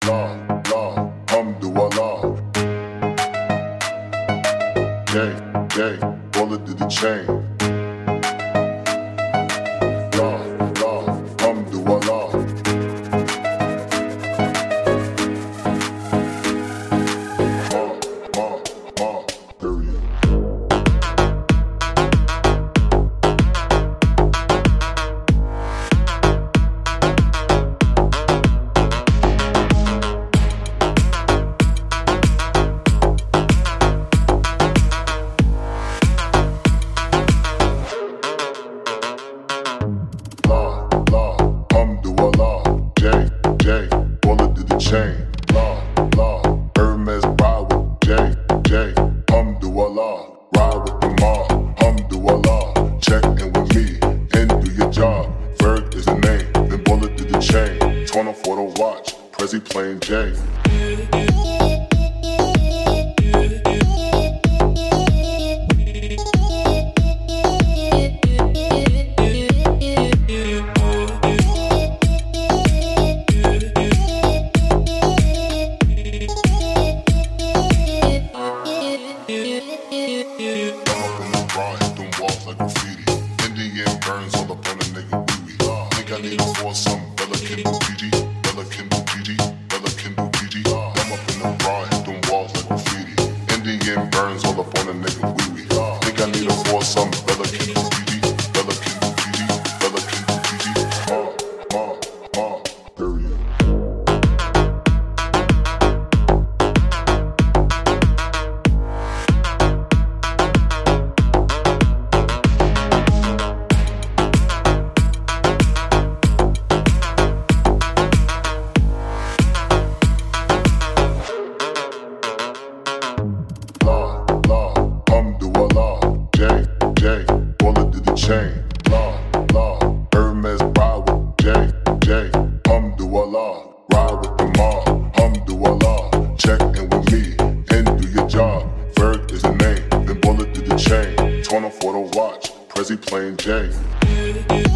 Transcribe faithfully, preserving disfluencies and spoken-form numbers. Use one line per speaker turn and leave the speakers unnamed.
La, la, Hamdulillah. J, J, bullet to the chain. La, la, Hamdulillah. Ma, ma, ma, period. La, la, Hamdulillah. J, J, bullet to the chain. La, la, Hermes ride with J, J, Hamdulillah. Ride with the mob, Hamdulillah. Check in with me and do your job. Ferg is the name, then bullet to the chain. Torn up for the watch, Prezi plain J. Like graffiti, Indian burns all up on a nigga wee-wee. Think I need a foursome, Bella Kindle P G, Bella Kindle P G, Bella Kindle P G. I'm up in the ride, them walls like graffiti, Indian burns all up on a nigga wee-wee. Think I need a foursome, Bella Kindle P G, Bella Kindle P G, Bella Kindle P G. Ma, ma, ma, period. Chain, la, la, Hermes ride with J, J, Hamdulillah. Ride with the mob, Hamdulillah. Check in with me and do your job. Ferg is the name, then bullet to the chain. Torn up for the watch, Prezi plain J.